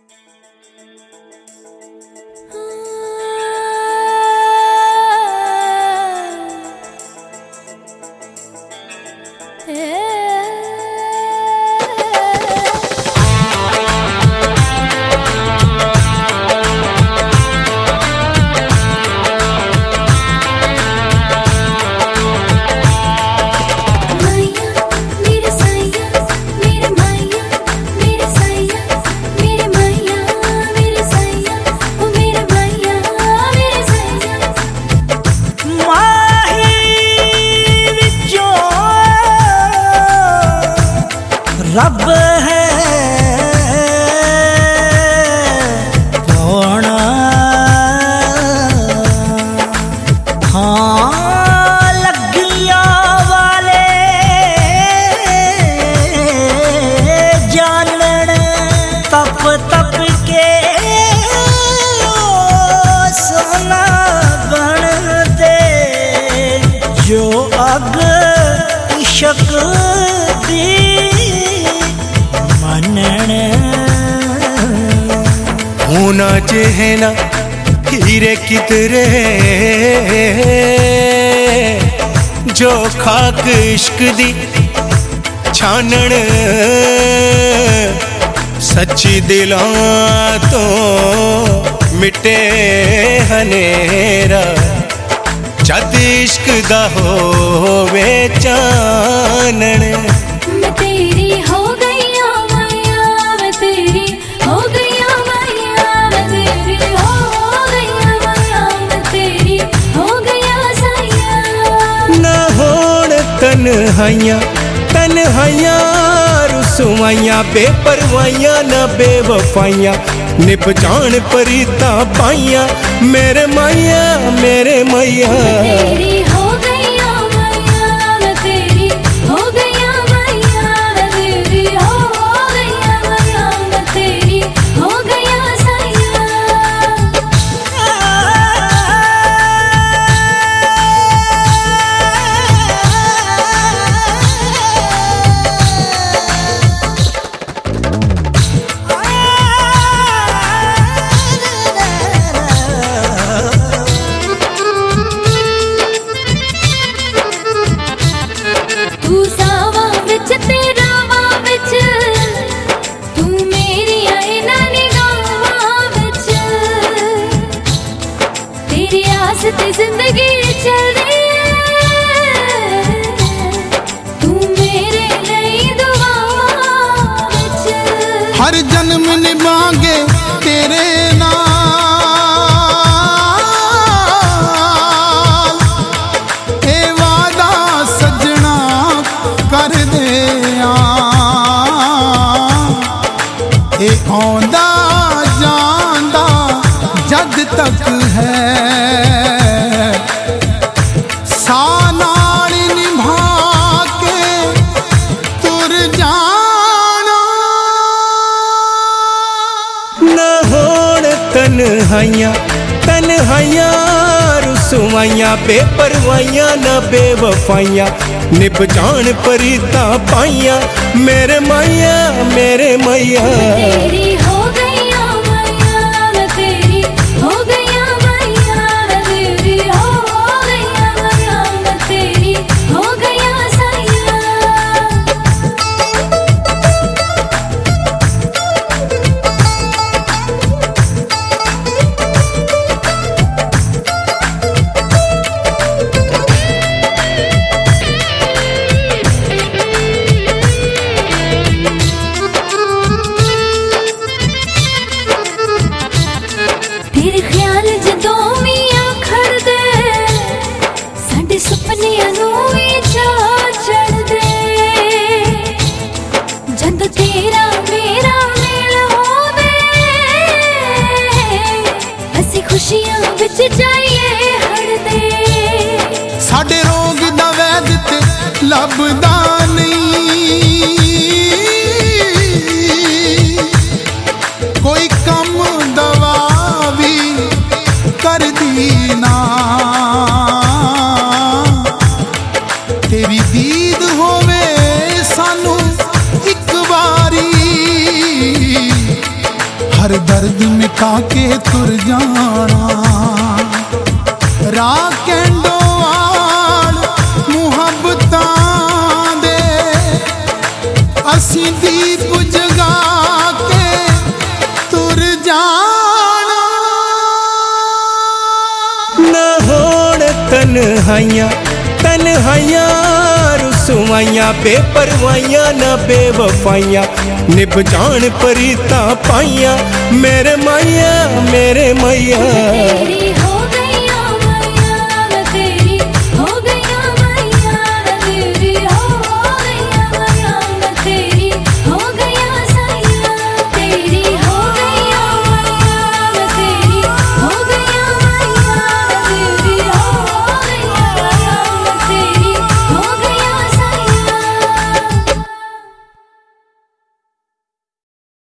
रब है कौन हाँ लगिया वाले जानन तप तप के सोना बनते जो अग इश्क दी होना चाहे ना हीरे कितरे जो खाक इश्क दी छानन सच्ची दिलां तो मिटे हनेरा जद इश्क दा होवे चानन। मैं तेरी हो गई मैया, मैं तेरी हो गई मैया, मैं तेरी हो गई मैया, मैं तेरी हो गई सैया। ना होण तन्हाइयां तन्हाइयां रुसवाइयां बेपरवाइयां ना बेवफाइयां निभ जान परीता पाइयां मेरे मैया मेरे मैया। तेरी हो गई मैया, मैं तेरी हो गई मैया, मैं तेरी हो गई मैया, मैं तेरी हो गई सैया। तू सावा विच तेरा वा विच तू मेरी आईना निगाहां विच तेरी आस ते जिंदगी चल रही है तू मेरे लिए दुआवां विच हर जन्म निभांगे तेरे नाल ए वादा सजना कर दे ए आंदा जांदा जद तक है सा नाल निभा के तुर जाना। ना होण तन्हाइयां तन्हाइयां रुसवाइयां बेपरवाइयां ना बेवफाइयां निभ जान परीता पाइयां मेरे मैया मेरे मैया। तेरी हो गई मैया, मैं तेरी हो गई मैया, मैं तेरी हो गई मैया, मैं तेरी हो गई सैया। हर दर्द मिटा के तुर जाना राह कैंडोवाल मुहब्बतां दे असी दीप जगा के तुर जाना ना होण तन्हाइयां तन्हाइयां रुसवाइयां बेपरवाइयां ना बेवफाइयां निभ जान परीता पाइयां मेरे मैया तेरी हो